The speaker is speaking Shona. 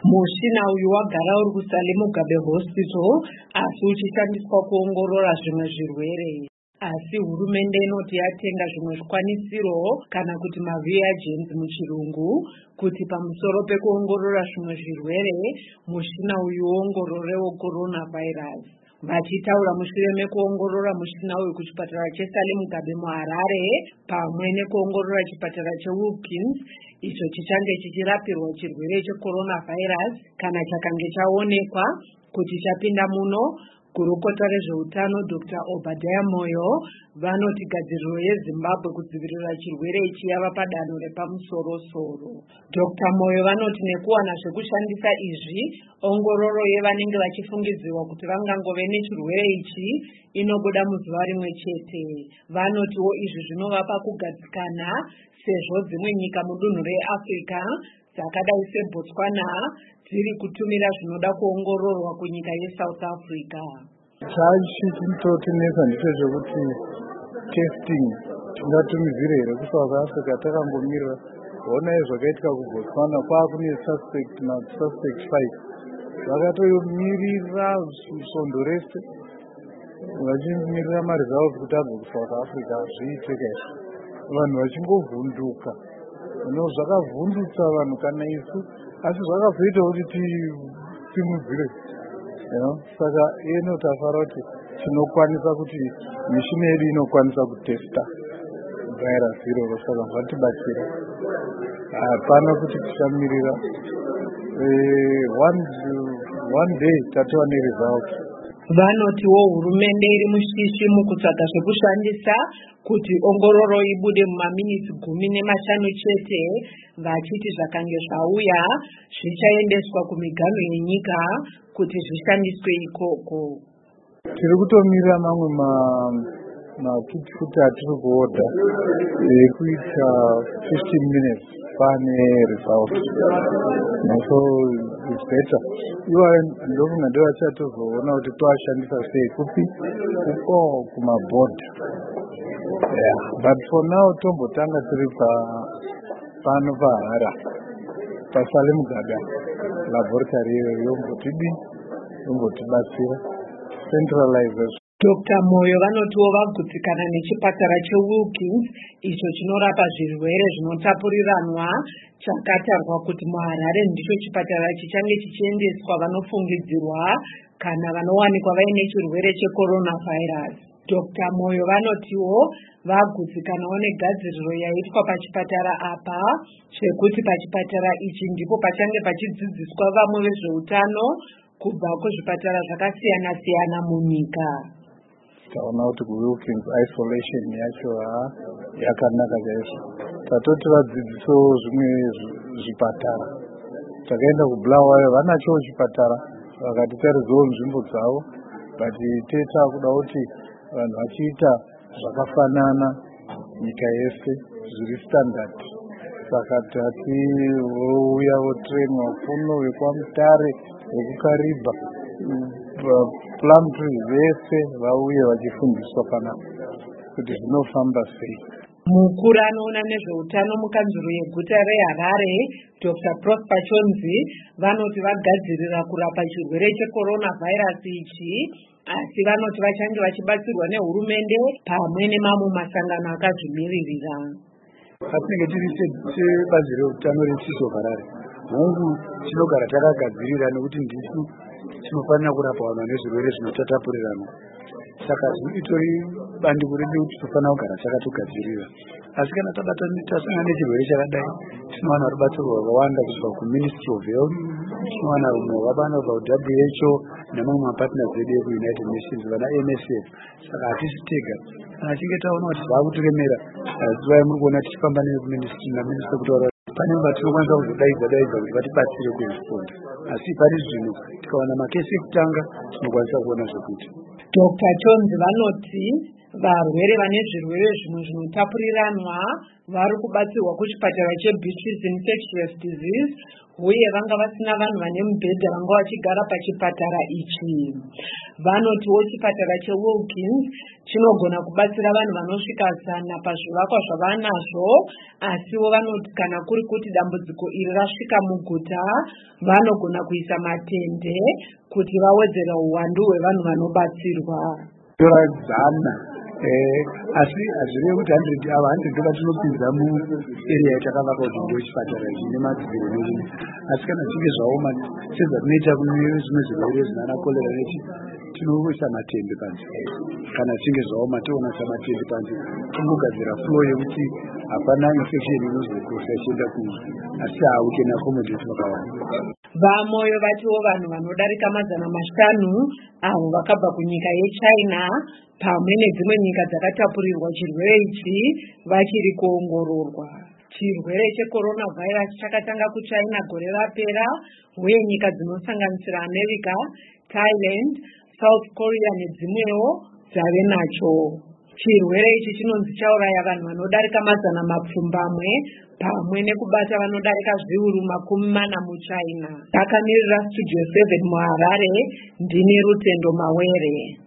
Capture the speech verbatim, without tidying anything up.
Mushina uyu wagara uri kusale Mugabe Hospital asi uchishandiswa kuongorora zvimwe zvirwere. Asi hurumende inoti yatenga zvimwe zvikwanisiro kana kuti mareagents muchirungu kuti pamusoro pekuongorora zvimwe zvirwere mushina uyu uongororewo coronavirus. Vachitaura mushure mekuongorora mushina uyu kuchipatara cheSale Mugabe muHarare pamwe nekuongorora chipatara cheWilkins icho chichange chichirapirwa chirwere checoronavirus kana chakange chaonekwa kuti chapinda muno. Gurukota rezveutano Doctor Obadiah Moyo vanoti gadziriro yeZimbabwe kudzivirira chirwere ichi yava padanho repamusoro-soro. Doctor Moyo vanoti nekuwana zvekushandisa izvi, ongororo yevanenge vachifungidzirwa kuti vangangove nechirwere ichi inobuda muzuva rimwe chete. Vanotiwo izvi zvinovapa kugadzikana sezvo dzimwe nyika mudunhu reAfrica dzakadai seBotswana dziri kutumira zvinoda kuongororwa kunyika yeSouth Africa. Chachitotinesa ndicho chekuti testing tingatumidzire here kuSouth Africa takangomirira kuona zvakaitika kuBotswana kwakune suspect masuspect five vakatomirira svondo rese vachimirira maresults kuti abve kuSouth Africa zviiteka izvi vanhu vachingovhunduka no zvakavhundutsa vanhu kana isu asi zvakazoita kuti timudzire saka ino tafara kuti tinokwanisa kuti mishini yedu inokwanisa kutesta virus iroro saka zvatibatsira hapana kuti tichamirira one one day tatova neresult. Vanotiwo hurumende iri mushishi mukutsvaga zvekushandisa kuti ongororo ibude mumaminitsi gumi nemashanu chete, vachiti zvakange zvauya zvichaendeswa kumiganho yenyika kuti zvishandiswe ikoko. Tiri kutomirira mamwe mafuta atiri kuodha ekuita fifteen minutes pane result. So it's better. Iwa ndofunga ndiwo achatozoona kuti toashandisa sei kupi uko kumabhodha. Yeah, but for now tombotanga tiri pa pano paHarare paSale Mugabe laboratory yombotidi yombotibatsira centralizers. Doctor Moyo vanotiwo vagutsikana nechipatara cheWilkins icho chinorapa zvirwere zvinotapuriranwa chakatarwa kuti muHarare ndicho chipatara chichange chichiendeswa vanofungidzirwa kana vanowanikwa vaine chirwere checoronavirus. Doctor Moyo vanotiwo vagutsikanawo negadziriro yaitwa pachipatara apa chekuti pachipatara ichi ndipo pachange pachidzidziswa vamwe vezveutano kubva kuzvipatara zvakasiyana-siyana munyika. Taona kuti kuWilkins isolation yacho yakanaka chaizvo. Tatoti vadzidziso zvimwe zvipatara. Takaenda kuBulawayo vanachowo chipatara vakatitaridzawo nzvimbo dzavo, but teta kuda kuti vanhu vachiita zvakafanana nyika yese zviri standard. Saka tati vouya votrainwa kuno vekwaMutare vekuKariba Plumtree vese vauye vachifundiswa pana kuti zvinofamba sei. Mukuru anoona nezveutano mukanzuro yeguta reHarare Doctor Prosper Chonzi vanoti vagadzirira kurapa chirwere checoronavirus ichi, asi vanoti vachange vachibatsirwa nehurumende pamwe nemamwe masangano akazvimiririra. Patinenge tiri sebazi reutano reChiso Harare, hongu tinogara takagadzirira nekuti ndisu tinofanira kurapa vanhu vane zvirwere zvinotatapurirana. Saka itori bandiko redu kuti tofanira kugara takatogadzirira. Asi kana tasangana nechirwere chakadai tinowana rubatsiro rwakawanda kubva kuMinistry of Health, tinowana rumwe rwakawanda kubva kuW H O nemamwe mapartners edu ekuUnited Nations vana M S F. Saka hatisi tega. Kana tichinge taona kuti zvaakutiremera zuva yamuri kuona tichifamba nekuMinistry naMinista kutaura pane vatinokwanisa kuzodaidza daidza kuti vatibatsire kuzviponda. Asi pari zvino tikawana makesi ekutanga tinokwanisa kuona zvekuita. Doctor Chonzi vanoti Varwere vane zvirwere zvimwe zvinotapuriranwa vari kubatsirwa kuchipatara cheBeatrice Infectious Disease uye vanga vasina vanhu vane mubhedha vanga vachigara pachipatara ichi. Vanotiwo chipatara cheWilkins chinogona kubatsira vanhu vanosvika zana pazvivakwa zvavanazvo, asiwo vanoti kana kuri kuti dambudziko iri rasvika muguta vanogona kuisa matende kuti vawedzera uwandu hwevanhu vanobatsirwa. Zana eh asi azvirevi kuti hundred ava hundred vatinopinza muarea yatakavaka kuti ndo chipatara chine madziro nezvimwe, asi kana chinge zvaoma sezvatinoita kune zvimwe zvirwere zvinana kolera neti tinoisa matende panze. Kana chinge zvaoma toonasa matende panze tomugadzira flow yekuti hapana infection inozokosa ichienda kunze, asi hautena accommodate vakawanda. Vamoyo vatiwo vanhu vanodarika mazana mashanu avo vakabva kunyika yeChina pamwe nedzimwe nyika dzakatapurirwa chirwere ichi vachiri kuongororwa. Chirwere cheCoronavirus chakatanga kuChina gore rapera uye nyika dzinosanganisira America, Thailand, South Korea nedzimwewo dzave nacho. Chirwere ichi chinonzi chauraya vanhu vanodarika mazana mapfumbamwe pamwe nekubata vanodarika zviuru makumi mana muChina. Takamirira Studio seven muHarare, ndini Rutendo Mawere.